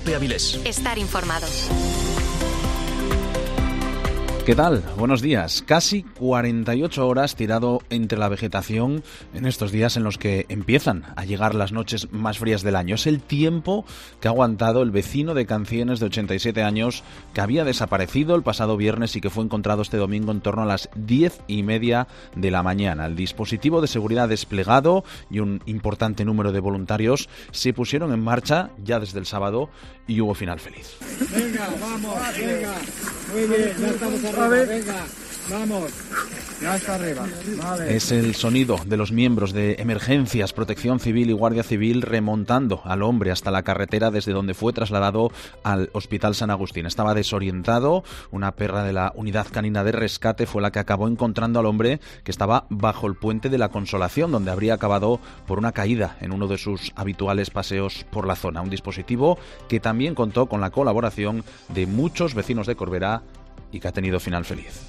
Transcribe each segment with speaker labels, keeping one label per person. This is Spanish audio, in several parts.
Speaker 1: COPE Avilés.
Speaker 2: Estar informado.
Speaker 3: ¿Qué tal? Buenos días. Casi 48 horas tirado entre la vegetación en estos días en los que empiezan a llegar las noches más frías del año. Es el tiempo que ha aguantado el vecino de Cancienes de 87 años que había desaparecido el pasado viernes y que fue encontrado este domingo en torno a las 10:30 de la mañana. El dispositivo de seguridad desplegado y un importante número de voluntarios se pusieron en marcha ya desde el sábado y hubo final feliz.
Speaker 4: Venga, vamos, venga. Muy bien, ya estamos arriba, venga, vamos. Ya está arriba. Vale.
Speaker 3: Es el sonido de los miembros de Emergencias, Protección Civil y Guardia Civil remontando al hombre hasta la carretera desde donde fue trasladado al Hospital San Agustín. Estaba desorientado, una perra de la Unidad Canina de Rescate fue la que acabó encontrando al hombre que estaba bajo el puente de la Consolación, donde habría acabado por una caída en uno de sus habituales paseos por la zona. Un dispositivo que también contó con la colaboración de muchos vecinos de Corbera y que ha tenido final feliz.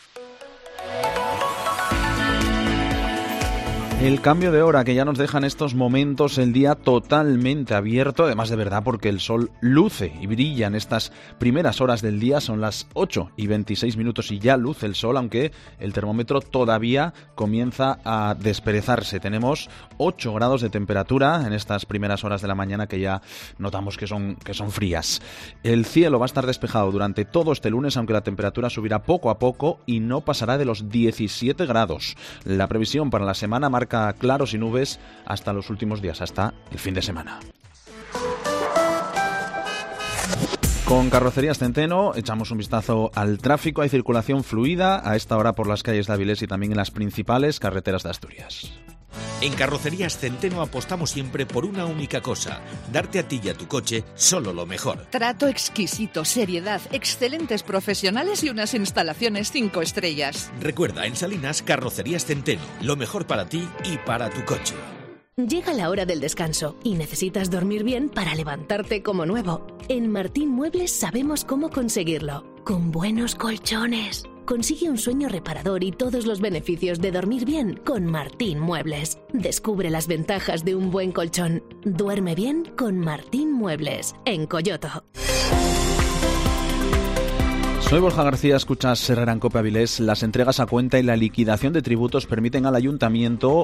Speaker 3: El cambio de hora que ya nos deja en estos momentos el día totalmente abierto, además de verdad porque el sol luce y brilla en estas primeras horas del día, son las 8:26 y ya luce el sol, aunque el termómetro todavía comienza a desperezarse. Tenemos 8 grados de temperatura en estas primeras horas de la mañana que ya notamos que son frías. El cielo va a estar despejado durante todo este lunes, aunque la temperatura subirá poco a poco y no pasará de los 17 grados. La previsión para la semana marca claros y nubes hasta los últimos días, hasta el fin de semana. Con Carrocerías Centeno echamos un vistazo al tráfico. Hay circulación fluida a esta hora por las calles de Avilés y también en las principales carreteras de Asturias.
Speaker 1: En Carrocerías Centeno apostamos siempre por una única cosa: darte a ti y a tu coche solo lo mejor.
Speaker 5: Trato exquisito, seriedad, excelentes profesionales y unas instalaciones 5 estrellas.
Speaker 1: Recuerda, en Salinas, Carrocerías Centeno, lo mejor para ti y para tu coche.
Speaker 6: Llega la hora del descanso y necesitas dormir bien para levantarte como nuevo. En Martín Muebles sabemos cómo conseguirlo. Con buenos colchones. Consigue un sueño reparador y todos los beneficios de dormir bien con Martín Muebles. Descubre las ventajas de un buen colchón. Duerme bien con Martín Muebles, en Coyoto.
Speaker 3: Soy Borja García, escuchas Herrera en COPE Avilés. Las entregas a cuenta y la liquidación de tributos permiten al Ayuntamiento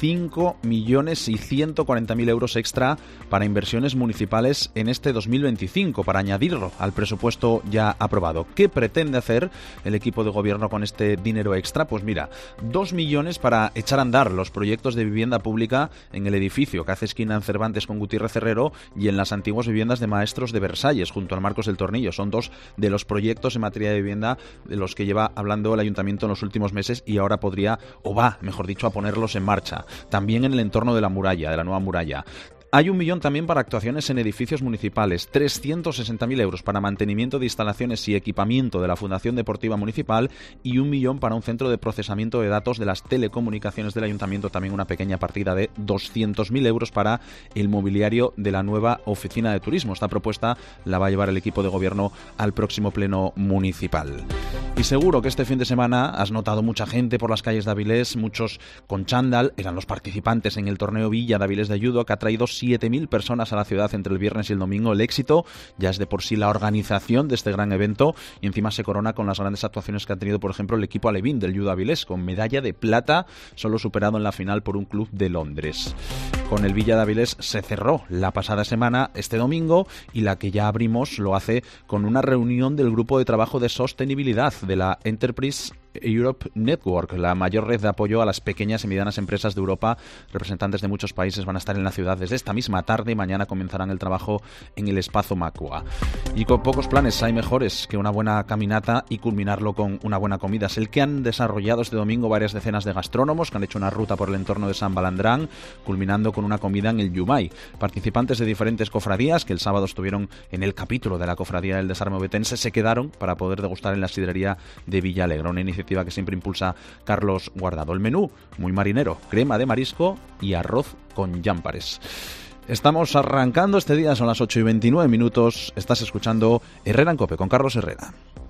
Speaker 3: 5.140.000 euros extra para inversiones municipales en este 2025, para añadirlo al presupuesto ya aprobado. ¿Qué pretende hacer el equipo de gobierno con este dinero extra? Pues mira, 2 millones para echar a andar los proyectos de vivienda pública en el edificio que hace esquina en Cervantes con Gutiérrez Herrero y en las antiguas viviendas de maestros de Versalles, junto al Marcos del Tornillo. Son 2 de los proyectos en materia de vivienda de los que lleva hablando el Ayuntamiento en los últimos meses y ahora podría, o va, mejor dicho, a ponerlos en marcha. También en el entorno de la muralla, de la nueva muralla. Hay 1 millón también para actuaciones en edificios municipales, 360.000 euros para mantenimiento de instalaciones y equipamiento de la Fundación Deportiva Municipal y 1 millón para un centro de procesamiento de datos de las telecomunicaciones del Ayuntamiento, también una pequeña partida de 200.000 euros para el mobiliario de la nueva oficina de turismo. Esta propuesta la va a llevar el equipo de gobierno al próximo pleno municipal. Y seguro que este fin de semana has notado mucha gente por las calles de Avilés, muchos con chándal, eran los participantes en el torneo Villa de Avilés de Judo que ha traído 7.000 personas a la ciudad entre el viernes y el domingo. El éxito ya es de por sí la organización de este gran evento y encima se corona con las grandes actuaciones que ha tenido, por ejemplo, el equipo alevín del Judo Avilés, con medalla de plata, solo superado en la final por un club de Londres. Con el Villa de Avilés se cerró la pasada semana, este domingo, y la que ya abrimos lo hace con una reunión del Grupo de Trabajo de Sostenibilidad de la Enterprise Europe Network, la mayor red de apoyo a las pequeñas y medianas empresas de Europa. Representantes de muchos países van a estar en la ciudad desde esta misma tarde y mañana comenzarán el trabajo en el Espacio Macua. Y con pocos planes hay mejores que una buena caminata y culminarlo con una buena comida. Es el que han desarrollado este domingo varias decenas de gastrónomos que han hecho una ruta por el entorno de San Balandrán, culminando con una comida en el Yumay. Participantes de diferentes cofradías que el sábado estuvieron en el capítulo de la Cofradía del Desarme Ovetense se quedaron para poder degustar en la sidrería de Villalegre, una iniciativa que siempre impulsa Carlos Guardado. El menú, muy marinero, crema de marisco y arroz con llámpares. Estamos arrancando este día, son las 8:29. Estás escuchando Herrera en COPE con Carlos Herrera.